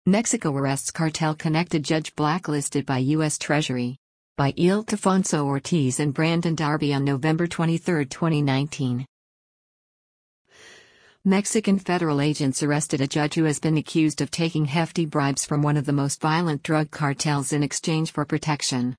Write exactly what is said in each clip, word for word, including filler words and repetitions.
Mexico arrests cartel-connected judge blacklisted by U S Treasury. By Ildefonso Ortiz and Brandon Darby on November twenty-third, twenty nineteen. Mexican federal agents arrested a judge who has been accused of taking hefty bribes from one of the most violent drug cartels in exchange for protection.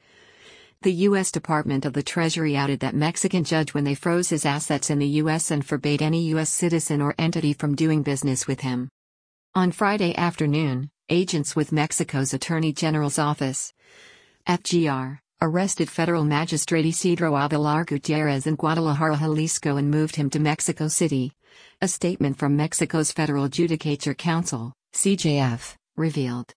The U S Department of the Treasury outed that Mexican judge when they froze his assets in the U S and forbade any U S citizen or entity from doing business with him. On Friday afternoon, agents with Mexico's Attorney General's office, F G R, arrested federal magistrate Isidro Avelar Gutierrez in Guadalajara, Jalisco and moved him to Mexico City. A statement from Mexico's Federal Judicature Council, C J F, revealed.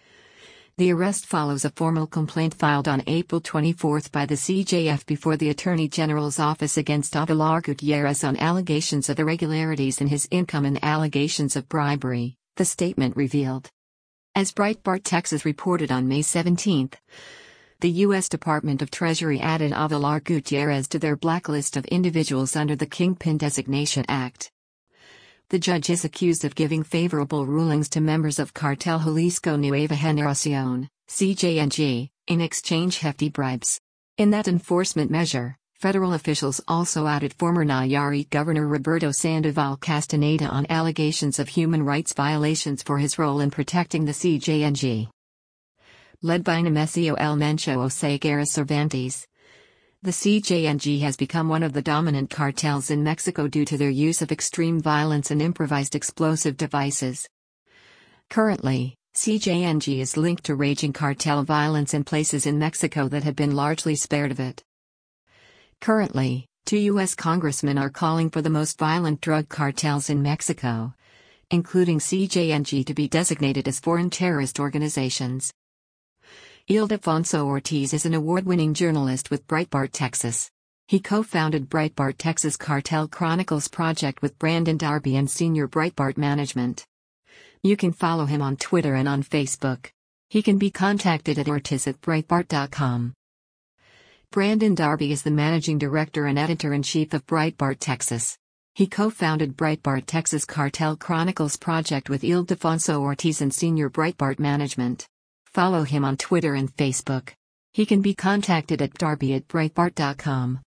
The arrest follows a formal complaint filed on April twenty-fourth by the C J F before the Attorney General's office against Avelar Gutierrez on allegations of irregularities in his income and allegations of bribery, the statement revealed. As Breitbart Texas reported on May seventeenth, the U S Department of Treasury added Avelar Gutierrez to their blacklist of individuals under the Kingpin Designation Act. The judge is accused of giving favorable rulings to members of Cartel Jalisco Nueva Generación, C J N G, in exchange hefty bribes. In that enforcement measure, federal officials also outed former Nayarit Governor Roberto Sandoval Castaneda on allegations of human rights violations for his role in protecting the C J N G. Led by Nemesio El Mencho Oseguera Cervantes, the C J N G has become one of the dominant cartels in Mexico due to their use of extreme violence and improvised explosive devices. Currently, C J N G is linked to raging cartel violence in places in Mexico that have been largely spared of it. Currently, two U S congressmen are calling for the most violent drug cartels in Mexico, including C J N G, to be designated as foreign terrorist organizations. Ildefonso Ortiz is an award-winning journalist with Breitbart Texas. He co-founded Breitbart Texas Cartel Chronicles project with Brandon Darby and senior Breitbart management. You can follow him on Twitter and on Facebook. He can be contacted at ortiz at breitbart dot com. Brandon Darby is the managing director and editor-in-chief of Breitbart Texas. He co-founded Breitbart Texas Cartel Chronicles project with Ildefonso Ortiz and senior Breitbart management. Follow him on Twitter and Facebook. He can be contacted at darby at breitbart dot com.